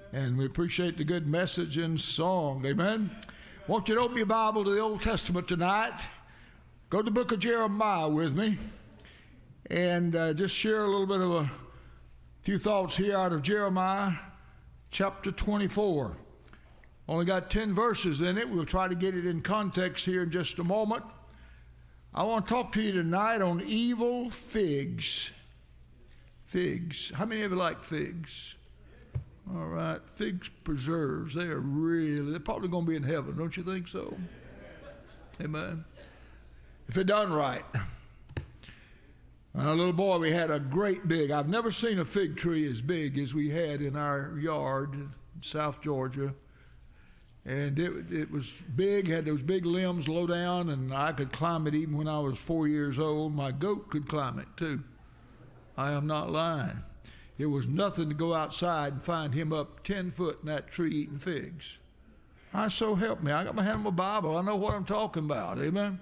And we appreciate the good message and song. Amen. I want you to open your Bible to the Old Testament tonight. Go to the book of Jeremiah with me. And just share a little bit of a few thoughts here out of Jeremiah chapter 24. Only got 10 verses in it. We'll try to get it in context here in just a moment. I want to talk to you tonight on evil figs. Figs. How many of you like figs? All right. Figs preserves. They're probably going to be in heaven. Don't you think so? Amen. If they're done right. When I was a little boy, we had a great big, I've never seen a fig tree as big as we had in our yard in South Georgia. And it was big, had those big limbs low down, and I could climb it even when I was 4 years old. My goat could climb it too. I am not lying. It was nothing to go outside and find him up 10 foot in that tree eating figs. So help me. I got my hand on my Bible. I know what I'm talking about. Amen.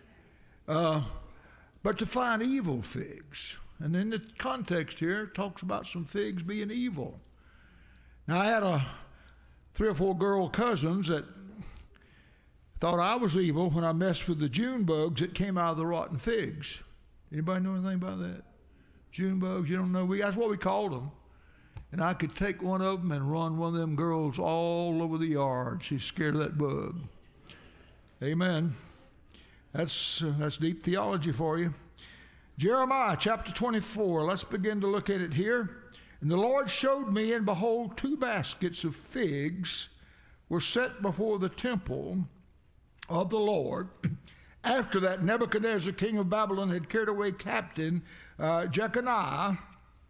But to find evil figs. And in the context here, it talks about some figs being evil. Now, I had 3 or 4 girl cousins that thought I was evil when I messed with the June bugs that came out of the rotten figs. Anybody know anything about that? June bugs, you don't know? That's what we called them. And I could take one of them and run one of them girls all over the yard. She's scared of that bug. Amen. That's deep theology for you. Jeremiah chapter 24. Let's begin to look at it here. And the Lord showed me, and behold, 2 baskets of figs were set before the temple of the Lord. After that, Nebuchadnezzar, king of Babylon, had carried away captain Jeconiah,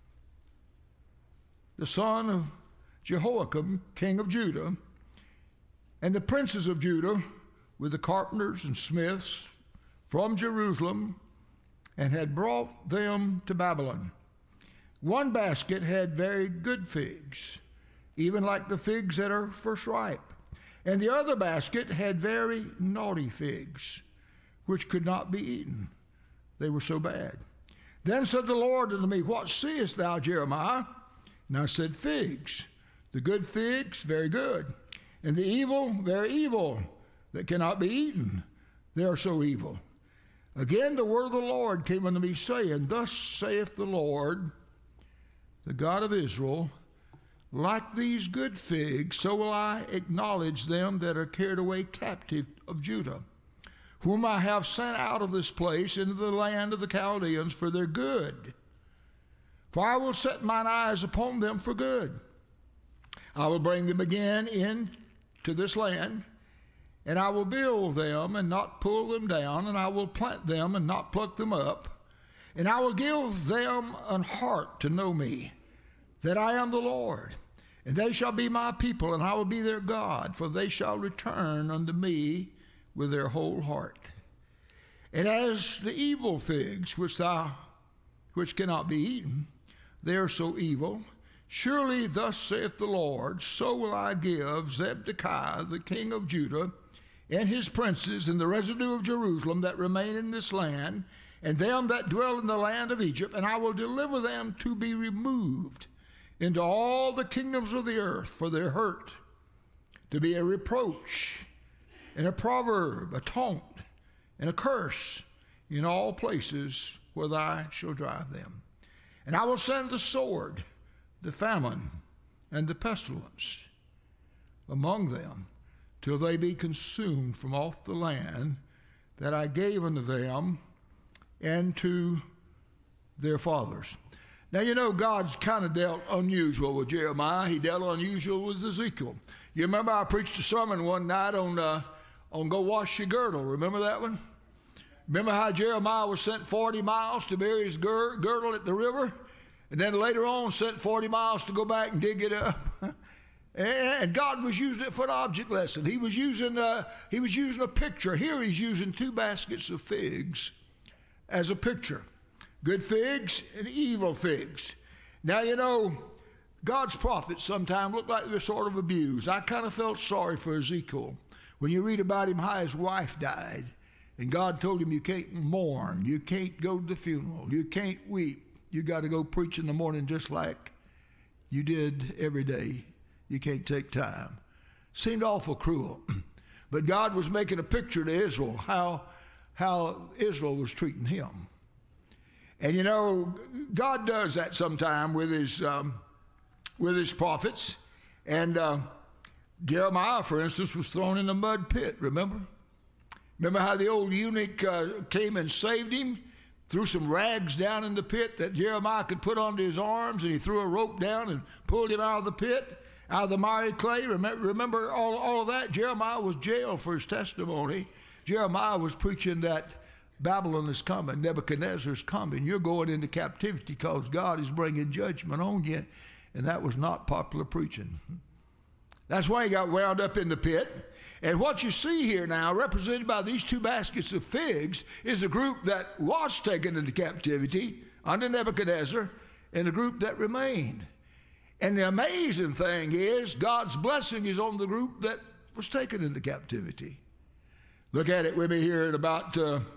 the son of Jehoiakim, king of Judah, and the princes of Judah with the carpenters and smiths from Jerusalem, and had brought them to Babylon. One basket had very good figs, even like the figs that are first ripe. And the other basket had very naughty figs, which could not be eaten. They were so bad. Then said the Lord unto me, What seest thou, Jeremiah? And I said, Figs. The good figs, very good. And the evil, very evil, that cannot be eaten. They are so evil. Again the word of the Lord came unto me, saying, Thus saith the Lord, the God of Israel, like these good figs, so will I acknowledge them that are carried away captive of Judah, whom I have sent out of this place into the land of the Chaldeans for their good. For I will set mine eyes upon them for good. I will bring them again into this land, and I will build them and not pull them down, and I will plant them and not pluck them up, and I will give them an heart to know me, that I am the Lord. And they shall be my people, and I will be their God, for they shall return unto me with their whole heart. And as the evil figs, which cannot be eaten, they are so evil. Surely thus saith the Lord, so will I give Zedekiah, the king of Judah, and his princes, and the residue of Jerusalem that remain in this land, and them that dwell in the land of Egypt, and I will deliver them to be removed into all the kingdoms of the earth for their hurt, to be a reproach, and a proverb, a taunt, and a curse in all places where I shall drive them. And I will send the sword, the famine, and the pestilence among them, till they be consumed from off the land that I gave unto them and to their fathers. Now, you know, God's kind of dealt unusual with Jeremiah. He dealt unusual with Ezekiel. You remember I preached a sermon one night on Go Wash Your Girdle. Remember that one? Remember how Jeremiah was sent 40 miles to bury his girdle at the river? And then later on sent 40 miles to go back and dig it up. And God was using it for an object lesson. He was using a picture. Here he's using 2 baskets of figs as a picture. Good figs and evil figs. Now, you know, God's prophets sometimes look like they're sort of abused. I kind of felt sorry for Ezekiel when you read about him, how his wife died. And God told him, you can't mourn. You can't go to the funeral. You can't weep. You got to go preach in the morning just like you did every day You can't take time. Seemed awful cruel. But God was making a picture to Israel, how Israel was treating him. And you know, God does that sometime with his prophets. And Jeremiah, for instance, was thrown in a mud pit, remember? Remember how the old eunuch came and saved him? Threw some rags down in the pit that Jeremiah could put onto his arms, and he threw a rope down and pulled him out of the pit, out of the miry clay. Remember all of that? Jeremiah was jailed for his testimony. Jeremiah was preaching that Babylon is coming, Nebuchadnezzar is coming. You're going into captivity because God is bringing judgment on you. And that was not popular preaching. That's why he got wound up in the pit. And what you see here now, represented by these two baskets of figs, is a group that was taken into captivity under Nebuchadnezzar and a group that remained. And the amazing thing is God's blessing is on the group that was taken into captivity. Look at it with me here at about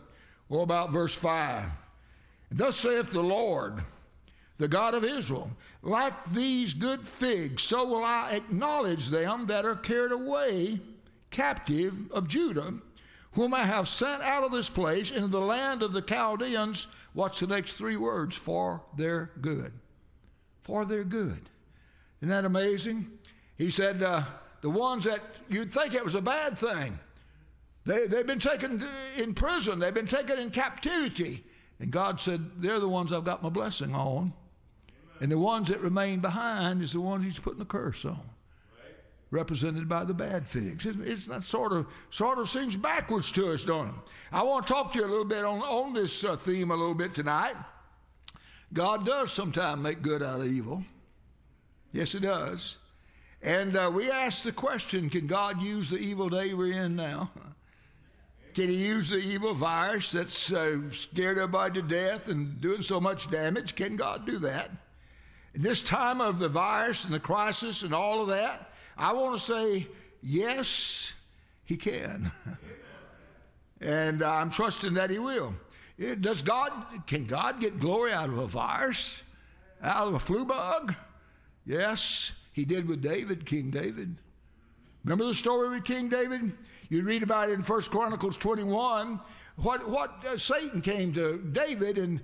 verse 5. Thus saith the Lord, the God of Israel, like these good figs, so will I acknowledge them that are carried away captive of Judah, whom I have sent out of this place into the land of the Chaldeans. What's the next three words? For their good. For their good. Isn't that amazing? He said the ones that you'd think it was a bad thing, they've been taken in prison. They've been taken in captivity. And God said, they're the ones I've got my blessing on. And the ones that remain behind is the ones he's putting a curse on. Right. Represented by the bad figs. It's that sort of seems backwards to us, don't it? I want to talk to you a little bit on this theme a little bit tonight. God does sometimes make good out of evil. Yes, he does. And we ask the question, can God use the evil day we're in now? Can he use the evil virus that's scared everybody to death and doing so much damage? Can God do that? In this time of the virus and the crisis and all of that, I want to say, yes, he can. And I'm trusting that he will. Can God get glory out of a virus? Out of a flu bug? Yes, he did with David, King David. Remember the story with King David? You read about it in 1 Chronicles 21. What Satan came to David, and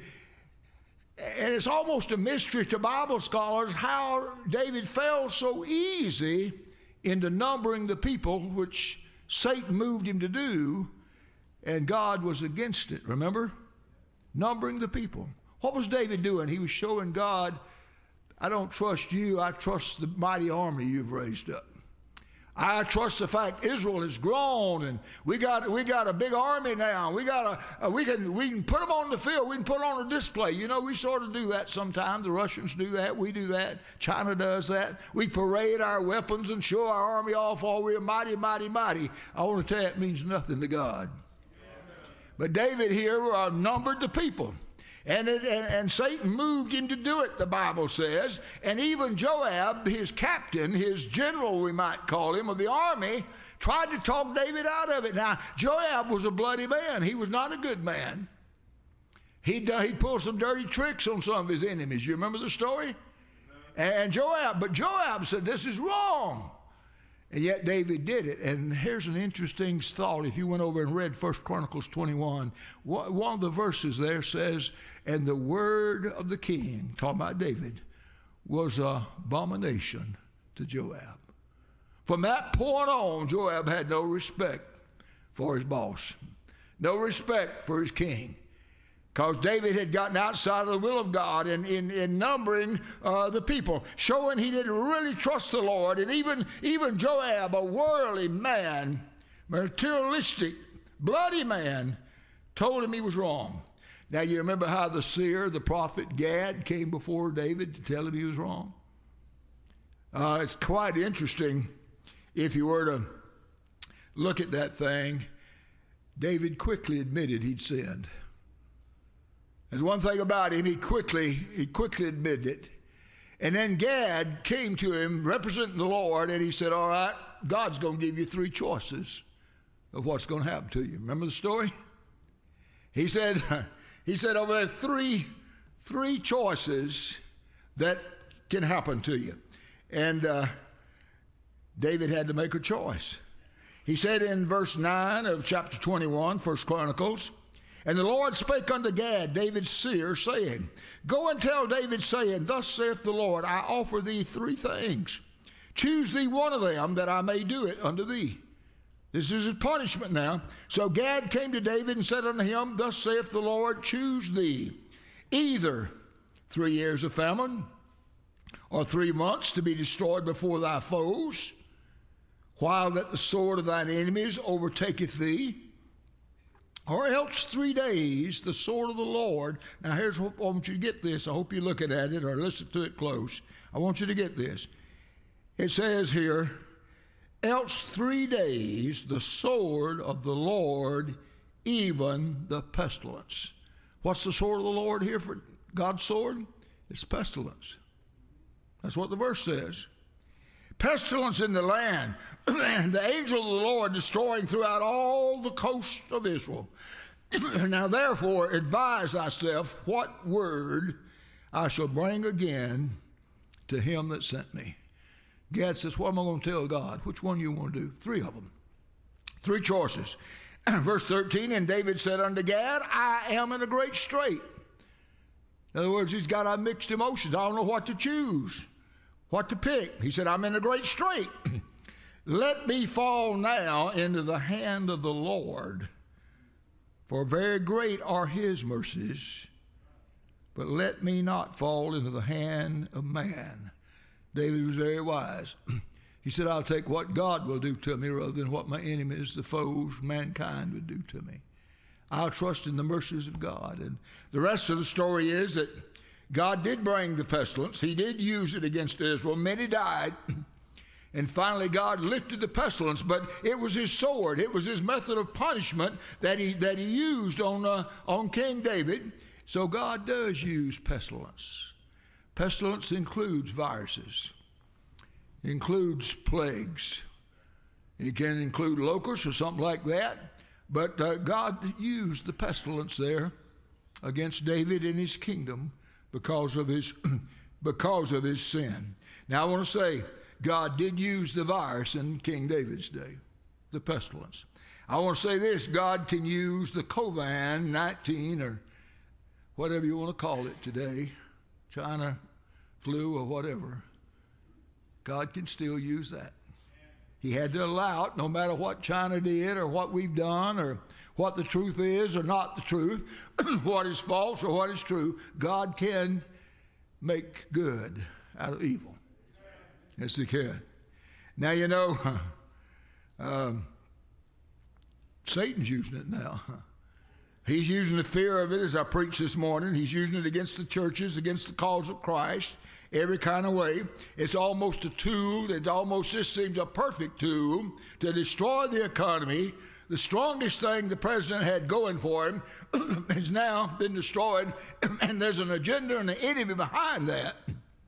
it's almost a mystery to Bible scholars how David fell so easy into numbering the people, which Satan moved him to do, and God was against it, remember? Numbering the people. What was David doing? He was showing God, I don't trust you, I trust the mighty army you've raised up. I trust the fact Israel has grown, and we got a big army now. We can put them on the field. We can put them on a display. You know, we sort of do that sometimes. The Russians do that. We do that. China does that. We parade our weapons and show our army off. Oh, we're mighty, mighty, mighty. I want to tell you, it means nothing to God. But David here numbered the people. And Satan moved him to do it, the Bible says. And even Joab, his captain, his general, we might call him, of the army, tried to talk David out of it. Now, Joab was a bloody man. He was not a good man. He'd pulled some dirty tricks on some of his enemies. You remember the story? And Joab said, this is wrong. And yet David did it. And here's an interesting thought. If you went over and read 1 Chronicles 21, one of the verses there says, and the word of the king, talking about David, was an abomination to Joab. From that point on, Joab had no respect for his boss, no respect for his king. Because David had gotten outside of the will of God in numbering the people, showing he didn't really trust the Lord. And even Joab, a worldly man, materialistic, bloody man, told him he was wrong. Now you remember how the seer, the prophet Gad, came before David to tell him he was wrong? It's quite interesting if you were to look at that thing. David quickly admitted he'd sinned. There's one thing about him, he quickly admitted it. And then Gad came to him representing the Lord, and he said, all right, God's going to give you three choices of what's going to happen to you. Remember the story? He said over there, three choices that can happen to you. And David had to make a choice. He said in verse 9 of chapter 21, 1 Chronicles, "And the Lord spake unto Gad, David's seer, saying, Go and tell David, saying, Thus saith the Lord, I offer thee 3 things. Choose thee one of them, that I may do it unto thee." This is his punishment now. "So Gad came to David and said unto him, Thus saith the Lord, choose thee either 3 years of famine, or 3 months to be destroyed before thy foes, while that the sword of thine enemies overtaketh thee, or else 3 days the sword of the Lord." Now here's what I want you to get this. I hope you're looking at it or listen to it close. I want you to get this. It says here, "Else 3 days the sword of the Lord, even the pestilence." What's the sword of the Lord here for God's sword? It's pestilence. That's what the verse says. "Pestilence in the land, and the angel of the Lord destroying throughout all the coast of Israel. Now therefore advise thyself what word I shall bring again to him that sent me." Gad says, what am I going to tell God? Which one you want to do? 3 of them. 3 choices. Verse 13, "And David said unto Gad, I am in a great strait." In other words, he's got mixed emotions. I don't know what to choose, what to pick. He said, I'm in a great strait. "Let me fall now into the hand of the Lord, for very great are his mercies, but let me not fall into the hand of man." David was very wise. He said, I'll take what God will do to me rather than what my enemies, the foes, mankind would do to me. I'll trust in the mercies of God. And the rest of the story is that God did bring the pestilence. He did use it against Israel. Many died. And finally God lifted the pestilence, but it was his sword. It was his method of punishment that he used on King David. So God does use pestilence. Pestilence includes viruses, includes plagues. It can include locusts or something like that. But God used the pestilence there against David and his kingdom because of his sin. Now I want to say, God did use the virus in King David's day, the pestilence. I want to say this, God can use the COVID-19 or whatever you want to call it today, China flu or whatever. God can still use that. He had to allow it, no matter what China did or what we've done or what the truth is or not the truth, what is false or what is true. God can make good out of evil. Yes, he can. Now, you know, Satan's using it now. He's using the fear of it, as I preached this morning. He's using it against the churches, against the cause of Christ, every kind of way. It's almost a tool. This seems a perfect tool to destroy the economy. The strongest thing the president had going for him has now been destroyed, and there's an agenda and an enemy behind that.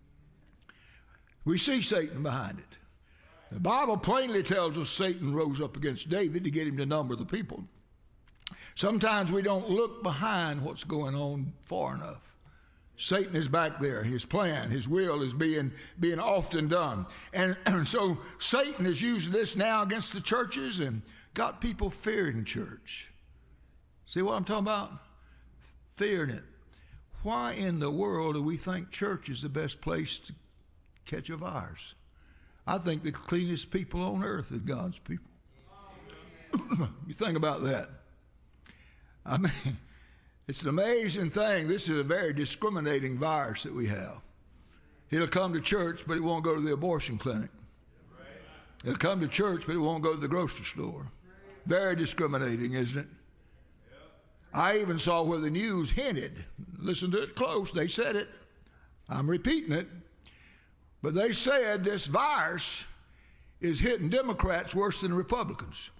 We see Satan behind it. The Bible plainly tells us Satan rose up against David to get him to number the people. Sometimes we don't look behind what's going on far enough. Satan is back there. His plan, his will is being often done. And so Satan is using this now against the churches and got people fearing church. See what I'm talking about? Fearing it. Why in the world do we think church is the best place to catch a virus? I think the cleanest people on earth is God's people. You think about that. I mean, it's an amazing thing. This is a very discriminating virus that we have. It'll come to church, but it won't go to the abortion clinic. It'll come to church, but it won't go to the grocery store. Very discriminating, isn't it? I even saw where the news hinted. Listen to it close. They said it. I'm repeating it. But they said this virus is hitting Democrats worse than Republicans.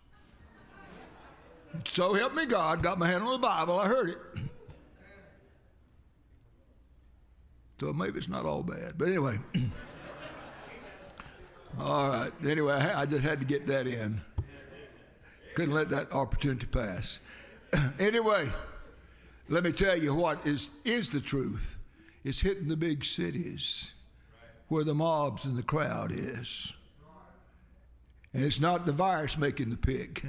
So help me God, got my hand on the Bible, I heard it. So maybe it's not all bad. But anyway. All right. Anyway, I just had to get that in. Couldn't let that opportunity pass. Anyway, let me tell you what is the truth. It's hitting the big cities where the mobs and the crowd is. And it's not the virus making the pig.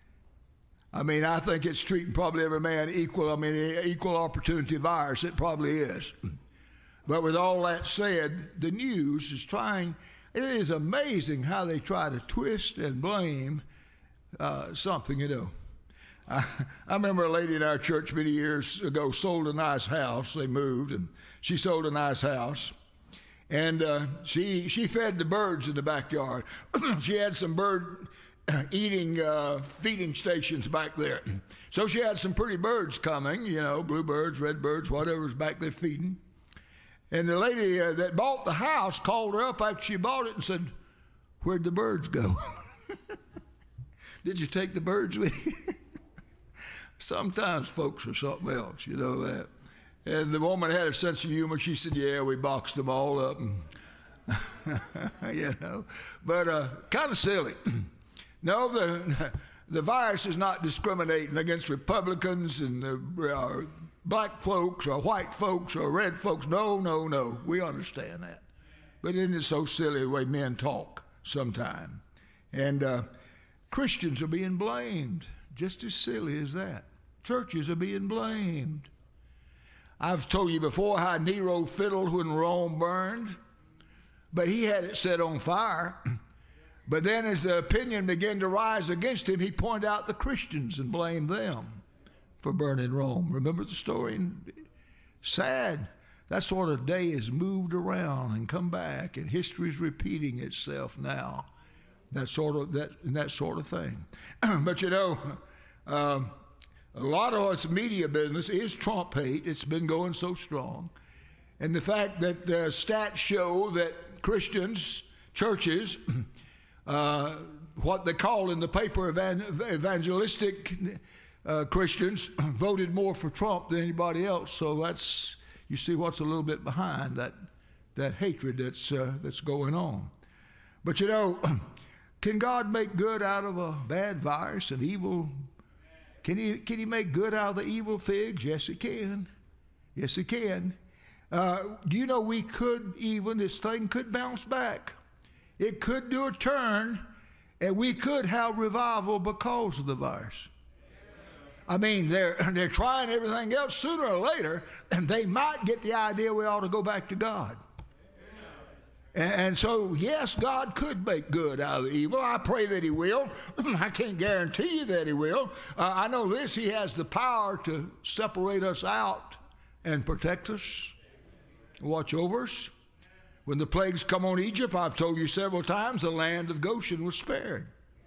I mean, I think it's treating probably every man equal. I mean, equal opportunity virus. It probably is. But with all that said, the news is trying. It is amazing how they try to twist and blame something, you know. I remember a lady in our church many years ago sold a nice house. They moved, and she sold a nice house. And she fed the birds in the backyard. She had some bird eating feeding stations back there. So she had some pretty birds coming, you know, bluebirds, redbirds, whatever was back there feeding. And the lady that bought the house called her up after she bought it and said, "Where'd the birds go?" "Did you take the birds with you?" Sometimes folks are something else, you know that. And the woman had a sense of humor. She said, "Yeah, we boxed them all up." And you know, but kind of silly. No, the virus is not discriminating against Republicans and black folks or white folks or red folks. No. We understand that. But isn't it so silly the way men talk sometimes? And Christians are being blamed, just as silly as that. Churches are being blamed. I've told you before how Nero fiddled when Rome burned, but he had it set on fire. But then as the opinion began to rise against him, he pointed out the Christians and blamed them for burning Rome. Remember the story? Sad. That sort of day has moved around and come back, and history's repeating itself now. That sort of thing. But you know, a lot of us media business is Trump hate. It's been going so strong. And the fact that the stats show that Christians, churches, what they call in the paper evangelistic Christians, voted more for Trump than anybody else. So that's, you see what's a little bit behind that hatred that's going on. But you know, can God make good out of a bad virus, an evil? Can he make good out of the evil figs? Yes, he can. Yes, he can. Do you know this thing could bounce back? It could do a turn, and we could have revival because of the virus. I mean, they're trying everything else. Sooner or later, and they might get the idea we ought to go back to God. And so, yes, God could make good out of the evil. I pray that he will. I can't guarantee you that he will. I know this, he has the power to separate us out and protect us, watch over us. When the plagues come on Egypt, I've told you several times, the land of Goshen was spared.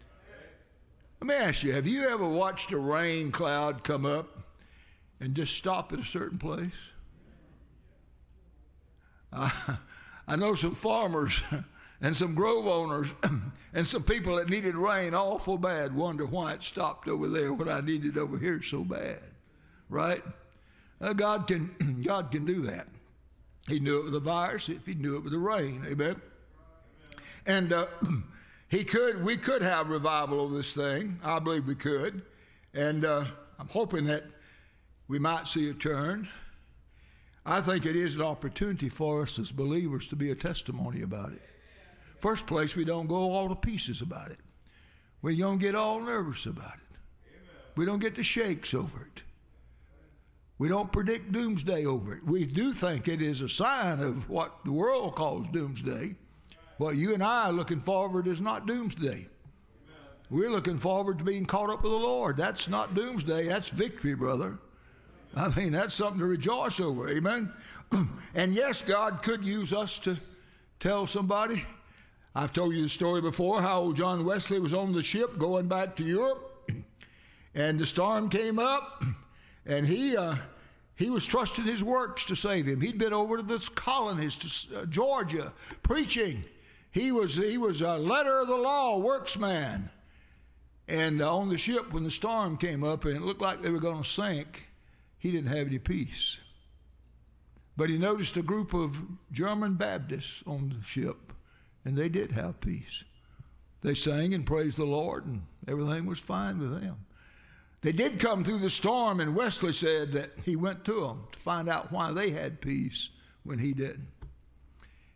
Let me ask you, have you ever watched a rain cloud come up and just stop at a certain place? I know some farmers and some grove owners and some people that needed rain awful bad wonder why it stopped over there when I needed it over here so bad, right? God can do that. He knew it with the virus if he knew it with the rain, amen? And we could have revival of this thing. I believe we could. And I'm hoping that we might see a turn. I think it is an opportunity for us as believers to be a testimony about it. First place, we don't go all to pieces about it. We don't get all nervous about it. We don't get the shakes over it. We don't predict doomsday over it. We do think it is a sign of what the world calls doomsday. What you and I are looking forward is not doomsday. We're looking forward to being caught up with the Lord. That's not doomsday. That's victory, brother. I mean, that's something to rejoice over. Amen? And yes, God could use us to tell somebody. I've told you the story before how old John Wesley was on the ship going back to Europe. And the storm came up. And he was trusting his works to save him. He'd been over to the colonies, to Georgia, preaching. He was a letter of the law worksman. And on the ship, when the storm came up and it looked like they were going to sink, he didn't have any peace. But he noticed a group of German Baptists on the ship, and they did have peace. They sang and praised the Lord, and everything was fine with them. They did come through the storm, and Wesley said that he went to them to find out why they had peace when he didn't.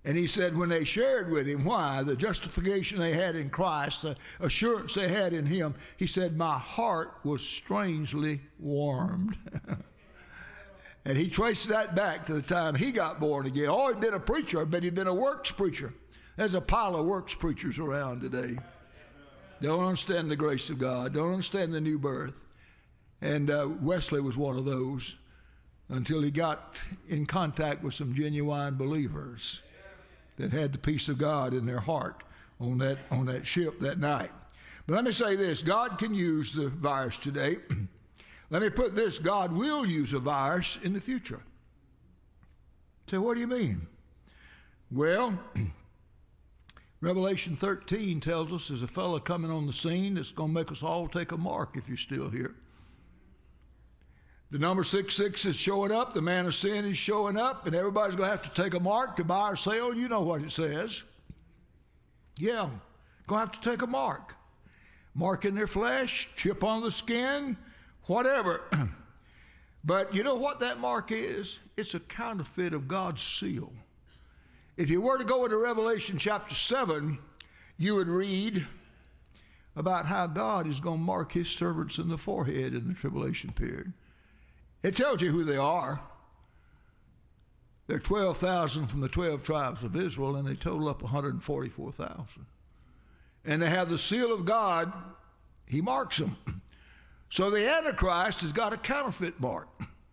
And he said when they shared with him why, the justification they had in Christ, the assurance they had in him, he said, my heart was strangely warmed. And he traced that back to the time he got born again. Oh, he'd been a preacher, but he'd been a works preacher. There's a pile of works preachers around today. Don't understand the grace of God, don't understand the new birth. And Wesley was one of those until he got in contact with some genuine believers that had the peace of God in their heart on that ship that night. But let me say this, God can use the virus today. Let me put this, God will use a virus in the future. So what do you mean? Well, Revelation 13 tells us there's a fellow coming on the scene that's going to make us all take a mark if you're still here. The number 66 is showing up, the man of sin is showing up, and everybody's going to have to take a mark to buy or sell. You know what it says. Yeah, going to have to take a mark. Mark in their flesh, chip on the skin, whatever. But you know what that mark is? It's a counterfeit of God's seal. If you were to go into Revelation chapter 7, you would read about how God is going to mark his servants in the forehead in the tribulation period. It tells you who they are. They're 12,000 from the 12 tribes of Israel, and they total up 144,000. And they have the seal of God. He marks them. So the Antichrist has got a counterfeit mark.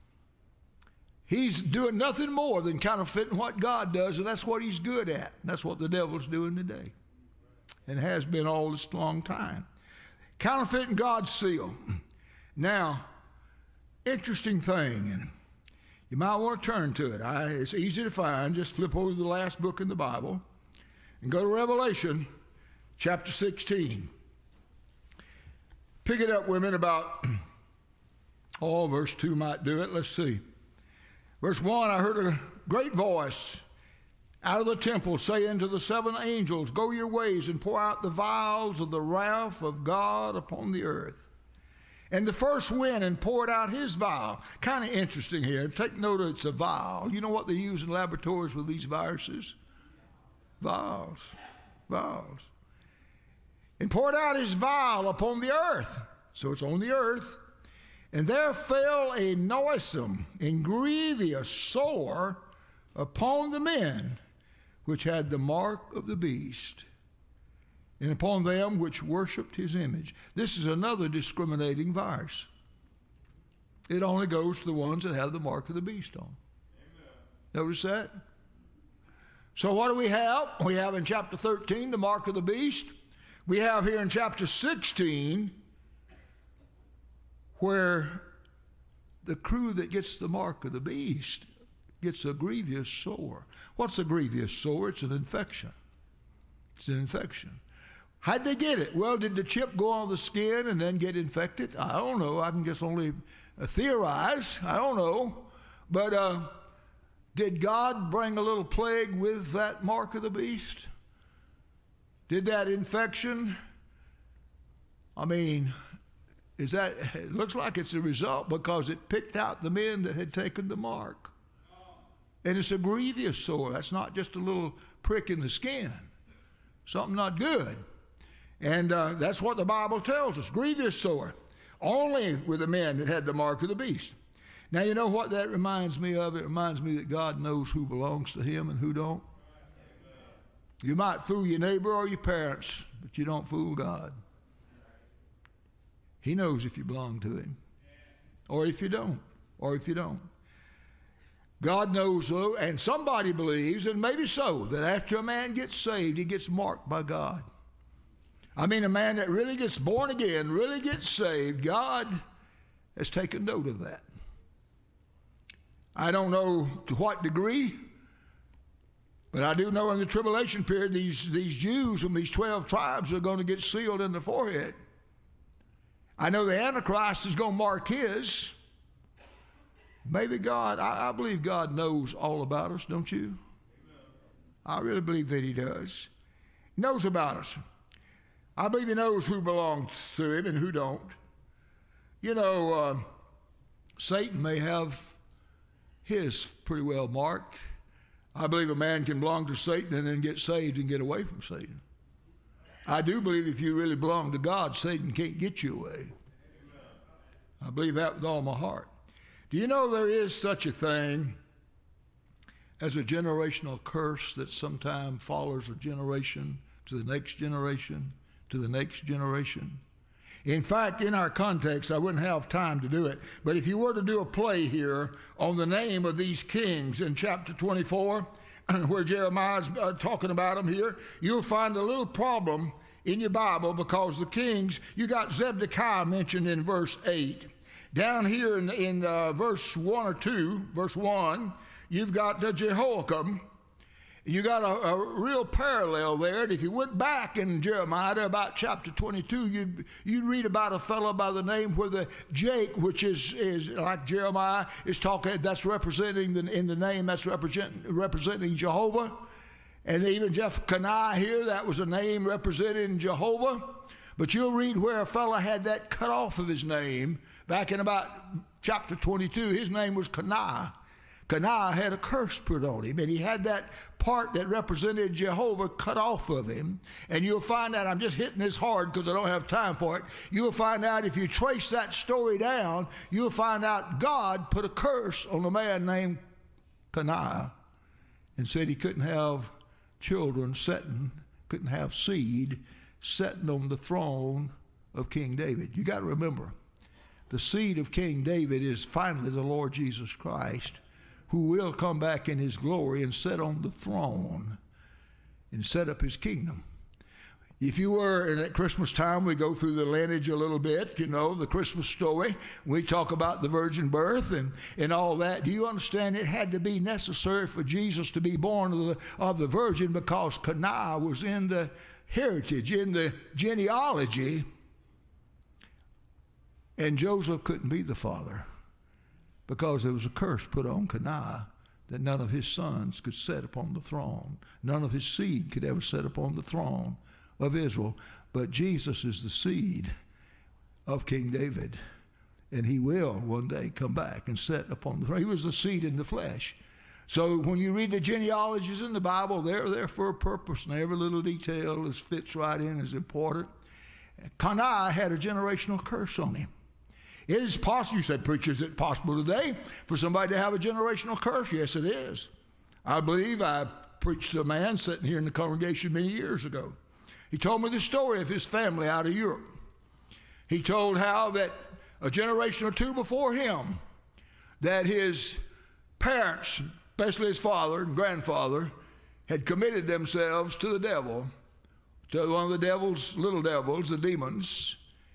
He's doing nothing more than counterfeiting what God does, and that's what he's good at. That's what the devil's doing today, and has been all this long time. Counterfeiting God's seal. Now, interesting thing, and you might want to turn to it. It's easy to find. Just flip over the last book in the Bible and go to Revelation chapter 16. Pick it up, women, about, verse 2 might do it. Let's see. Verse 1, I heard a great voice out of the temple saying to the 7 angels, go your ways and pour out the vials of the wrath of God upon the earth. And the first went and poured out his vial. Kind of interesting here. Take note it's a vial. You know what they use in laboratories with these viruses? Vials. And poured out his vial upon the earth. So it's on the earth. And there fell a noisome and grievous sore upon the men which had the mark of the beast, and upon them which worshipped his image. This is another discriminating virus. It only goes to the ones that have the mark of the beast on. Amen. Notice that? So what do we have? We have in chapter 13 the mark of the beast. We have here in chapter 16 where the crew that gets the mark of the beast gets a grievous sore. What's a grievous sore? It's an infection. It's an infection. How'd they get it? Well, did the chip go on the skin and then get infected? I don't know. I can just only theorize. I don't know. But did God bring a little plague with that mark of the beast? Did that infection? It looks like it's a result because it picked out the men that had taken the mark. And it's a grievous sore. That's not just a little prick in the skin. Something not good. And that's what the Bible tells us, grievous sore. Only with the men that had the mark of the beast. Now, you know what that reminds me of? It reminds me that God knows who belongs to him and who don't. You might fool your neighbor or your parents, but you don't fool God. He knows if you belong to him, or if you don't, God knows, though, and somebody believes, and maybe so, that after a man gets saved, he gets marked by God. A man that really gets born again, really gets saved, God has taken note of that. I don't know to what degree, but I do know in the tribulation period, these Jews from these 12 tribes are going to get sealed in the forehead. I know the Antichrist is going to mark his. Maybe God, I believe God knows all about us, don't you? I really believe that he does. He knows about us. I believe he knows who belongs to him and who don't. You know, Satan may have his pretty well marked. I believe a man can belong to Satan and then get saved and get away from Satan. I do believe if you really belong to God, Satan can't get you away. I believe that with all my heart. Do you know there is such a thing as a generational curse that sometimes follows a generation to the next generation to the next generation? In fact, in our context, I wouldn't have time to do it, but if you were to do a play here on the name of these kings in chapter 24, where Jeremiah's talking about them here, you'll find a little problem in your Bible because the kings, you got Zedekiah mentioned in verse 8. Down here in verse 1 or 2, verse 1, you've got Jehoiakim. You got a real parallel there. And if you went back in Jeremiah to about chapter 22, you'd read about a fellow by the name where the Jake, which is like Jeremiah is talking, that's representing in the name, that's representing Jehovah. And even Jephaniah here, that was a name representing Jehovah. But you'll read where a fellow had that cut off of his name back in about chapter 22. His name was Kenaiah. Kenaiah had a curse put on him, and he had that part that represented Jehovah cut off of him. And you'll find out, I'm just hitting this hard because I don't have time for it. You'll find out if you trace that story down, you'll find out God put a curse on a man named Kenaiah and said he couldn't have children sitting, couldn't have seed sitting on the throne of King David. You got to remember, the seed of King David is finally the Lord Jesus Christ, who will come back in his glory and sit on the throne and set up his kingdom. If you were, and at Christmas time, we go through the lineage a little bit, you know, the Christmas story. We talk about the virgin birth and all that. Do you understand it had to be necessary for Jesus to be born of the virgin because Kenaiah was in the heritage, in the genealogy, and Joseph couldn't be the father because there was a curse put on Kenaiah that none of his sons could sit upon the throne. None of his seed could ever sit upon the throne of Israel. But Jesus is the seed of King David, and he will one day come back and sit upon the throne. He was the seed in the flesh. So when you read the genealogies in the Bible, they're there for a purpose, and every little detail fits right in, is important. Kenaiah had a generational curse on him. It is possible, you said, preacher, is it possible today for somebody to have a generational curse? Yes, it is. I believe I preached to a man sitting here in the congregation many years ago. He told me the story of his family out of Europe. He told how that a generation or two before him, that his parents, especially his father and grandfather, had committed themselves to the devil, to one of the devil's little devils, the demons.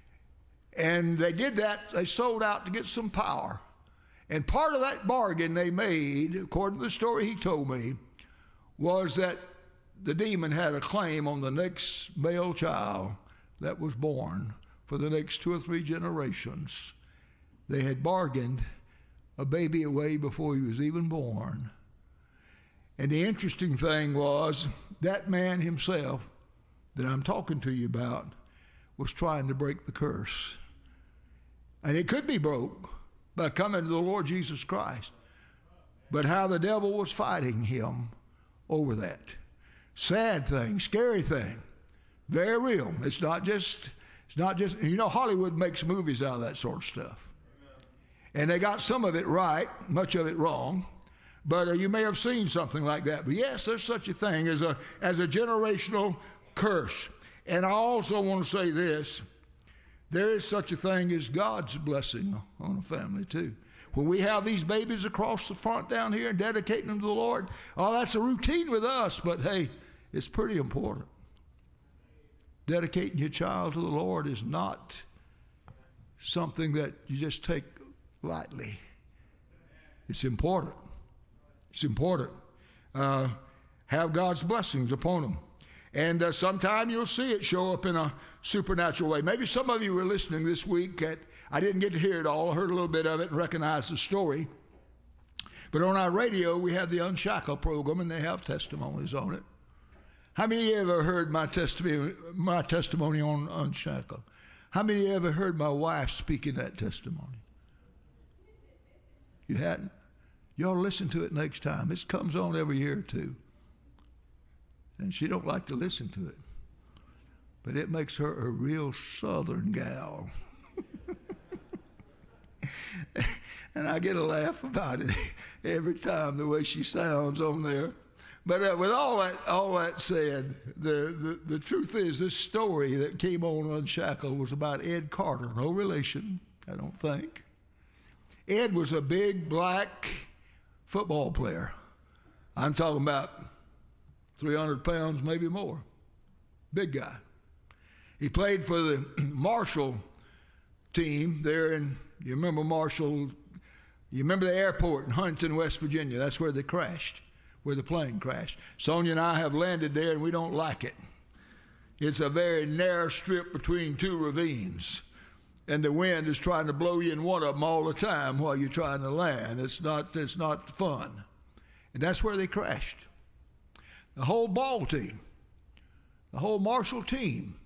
And they did that, they sold out to get some power. And part of that bargain they made, according to the story he told me, was that the demon had a claim on the next male child that was born for the next 2 or 3 generations. They had bargained a baby away before he was even born. And the interesting thing was that man himself that I'm talking to you about was trying to break the curse. And it could be broke by coming to the Lord Jesus Christ. But how the devil was fighting him over that. Sad thing, scary thing, very real. It's not just, you know, Hollywood makes movies out of that sort of stuff. And they got some of it right, much of it wrong. But you may have seen something like that. But yes, there's such a thing as a generational curse. And I also want to say this. There is such a thing as God's blessing on a family too. When we have these babies across the front down here and dedicating them to the Lord, oh, that's a routine with us, but hey, it's pretty important. Dedicating your child to the Lord is not something that you just take lightly. It's important. It's important. Have God's blessings upon them. And sometime you'll see it show up in a supernatural way. Maybe some of you were listening this week. I didn't get to hear it all. I heard a little bit of it and recognized the story. But on our radio, we have the Unshackled program, and they have testimonies on it. How many of you ever heard my testimony on Unshackled? How many of you ever heard my wife speaking that testimony? You hadn't? Y'all listen to it next time. This comes on every year or two. And she don't like to listen to it. But it makes her a real southern gal. And I get a laugh about it every time, the way she sounds on there. But with all that said, the truth is this story that came on Unshackled was about Ed Carter. No relation, I don't think. Ed was a big black football player. I'm talking about 300 pounds, maybe more. Big guy. He played for the Marshall team there in, you remember Marshall, you remember the airport in Huntington, West Virginia. That's where they crashed, where the plane crashed. Sonia and I have landed there, and we don't like it. It's a very narrow strip between two ravines, and the wind is trying to blow you in one of them all the time while you're trying to land. It's not fun. And that's where they crashed. The whole ball team, the whole Marshall team,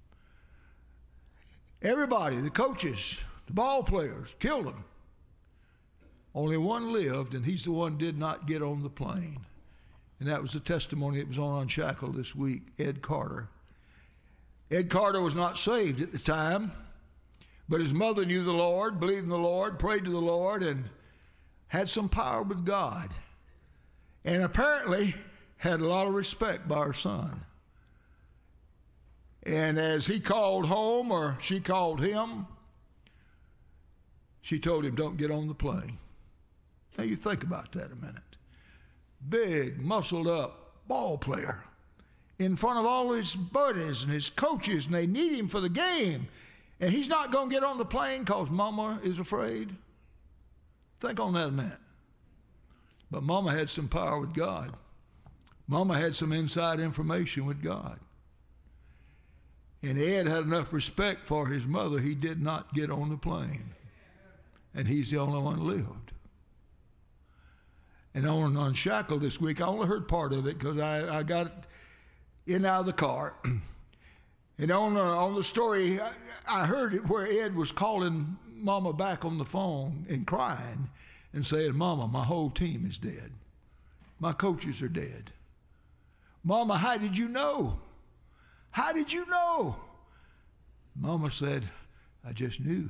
everybody, the coaches, the ball players, killed them. Only one lived, and he's the one did not get on the plane. And that was the testimony that was on Unshackled this week, Ed Carter. Ed Carter was not saved at the time, but his mother knew the Lord, believed in the Lord, prayed to the Lord, and had some power with God. And apparently had a lot of respect by her son. And as he called home, or she called him, she told him, don't get on the plane. Now you think about that a minute. Big, muscled up ball player in front of all his buddies and his coaches, and they need him for the game. And he's not going to get on the plane because Mama is afraid. Think on that a minute. But Mama had some power with God. Mama had some inside information with God. And Ed had enough respect for his mother, he did not get on the plane. And he's the only one who lived. And on Unshackled this week, I only heard part of it because I got in and out of the car. And on the story, I heard it where Ed was calling Mama back on the phone and crying and saying, Mama, my whole team is dead. My coaches are dead. Mama, how did you know? How did you know? Mama said, I just knew.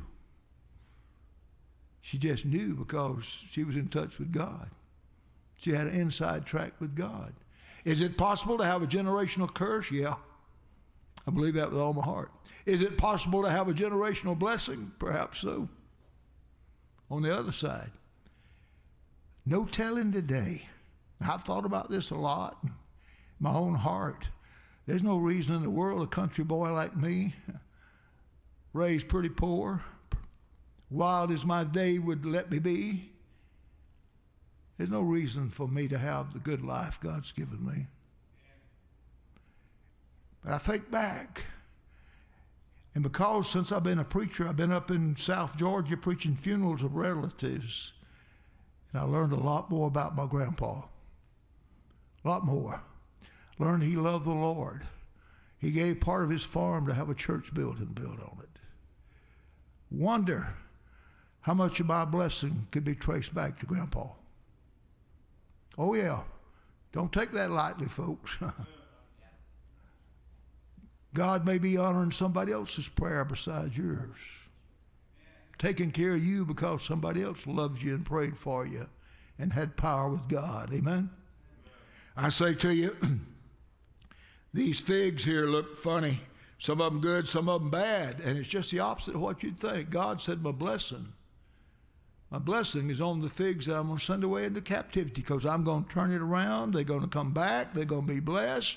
She just knew because she was in touch with God. She had an inside track with God. Is it possible to have a generational curse? Yeah. I believe that with all my heart. Is it possible to have a generational blessing? Perhaps so. On the other side, no telling today. I've thought about this a lot in my own heart. There's no reason in the world a country boy like me, raised pretty poor, wild as my day would let me be, there's no reason for me to have the good life God's given me. But I think back, and because since I've been a preacher, I've been up in South Georgia preaching funerals of relatives, and I learned a lot more about my grandpa. A lot more. Learned he loved the Lord. He gave part of his farm to have a church building built on it. Wonder how much of my blessing could be traced back to Grandpa. Oh, yeah. Don't take that lightly, folks. God may be honoring somebody else's prayer besides yours. Taking care of you because somebody else loves you and prayed for you and had power with God. Amen? I say to you, these figs here look funny. Some of them good, some of them bad. And it's just the opposite of what you'd think. God said, my blessing is on the figs that I'm going to send away into captivity because I'm going to turn it around. They're going to come back. They're going to be blessed.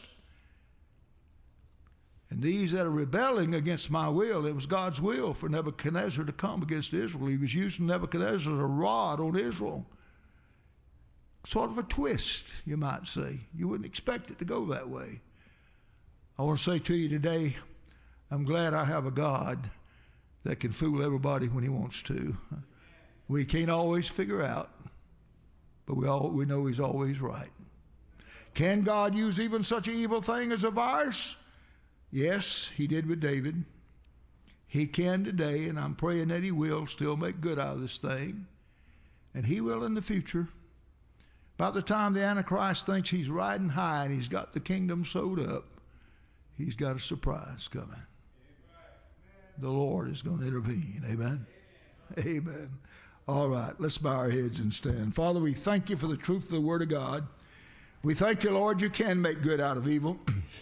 And these that are rebelling against my will, it was God's will for Nebuchadnezzar to come against Israel. He was using Nebuchadnezzar as a rod on Israel. Sort of a twist, you might say. You wouldn't expect it to go that way. I want to say to you today, I'm glad I have a God that can fool everybody when he wants to. We can't always figure out, but we know he's always right. Can God use even such an evil thing as a virus? Yes, he did with David. He can today, and I'm praying that he will still make good out of this thing. And he will in the future. About the time the Antichrist thinks he's riding high and he's got the kingdom sewed up, he's got a surprise coming. The Lord is going to intervene. Amen? Amen. All right, let's bow our heads and stand. Father, we thank you for the truth of the Word of God. We thank you, Lord, you can make good out of evil.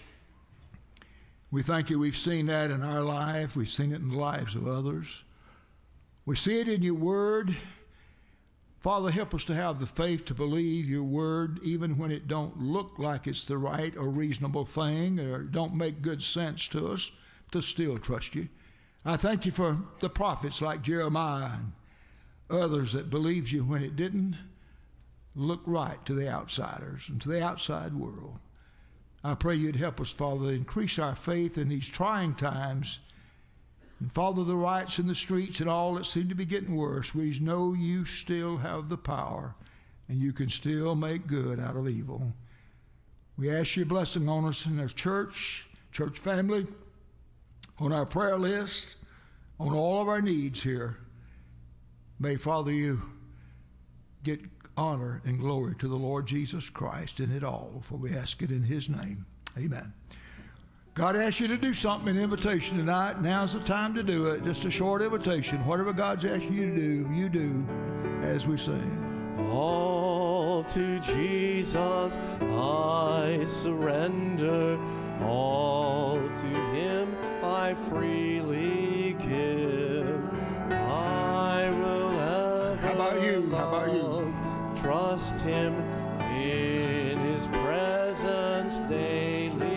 We thank you we've seen that in our life. We've seen it in the lives of others. We see it in your Word. Father, help us to have the faith to believe your word even when it don't look like it's the right or reasonable thing or don't make good sense to us, to still trust you. I thank you for the prophets like Jeremiah and others that believed you when it didn't look right to the outsiders and to the outside world. I pray you'd help us, Father, increase our faith in these trying times. And Father, the riots in the streets and all that seem to be getting worse, we know you still have the power and you can still make good out of evil. We ask your blessing on us in our church family, on our prayer list, on all of our needs here. May, Father, you get honor and glory to the Lord Jesus Christ in it all, for we ask it in his name. Amen. God asks you to do something, an invitation tonight. Now's the time to do it. Just a short invitation. Whatever God's asked you to do, you do as we sing. All to Jesus I surrender. All to him I freely give. I will ever How about you? Trust him in his presence daily.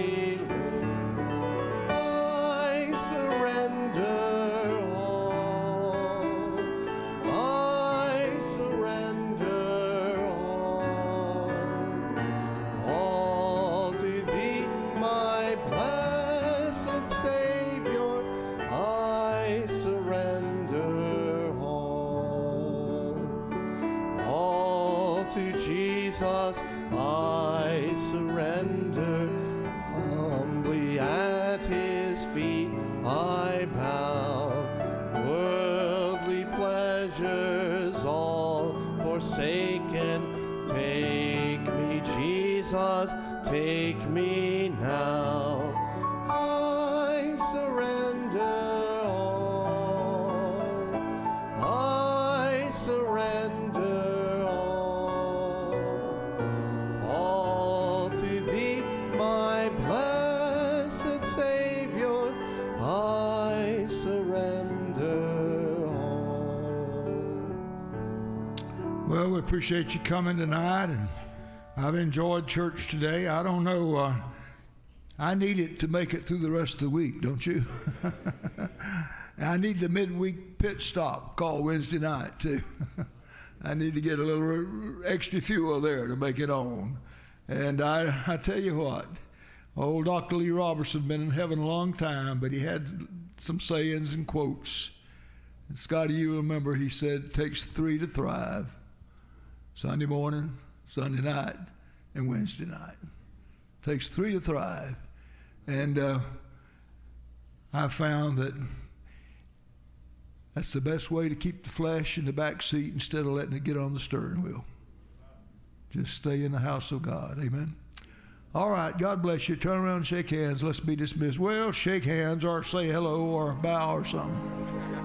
Jesus, I surrender. Humbly at his feet I bow. Worldly pleasures all forsaken. Take me, Jesus, take me now. I surrender all. I surrender. Well, we appreciate you coming tonight, and I've enjoyed church today. I don't know, I need it to make it through the rest of the week, don't you? I need the midweek pit stop called Wednesday night, too. I need to get a little extra fuel there to make it on. And I tell you what, old Dr. Lee Robertson been in heaven a long time, but he had some sayings and quotes. And Scotty, you remember he said, it takes 3 to thrive. Sunday morning, Sunday night, and Wednesday night. It takes 3 to thrive. And I found that that's the best way to keep the flesh in the back seat instead of letting it get on the steering wheel. Just stay in the house of God. Amen. All right, God bless you. Turn around and shake hands. Let's be dismissed. Well, shake hands or say hello or bow or something.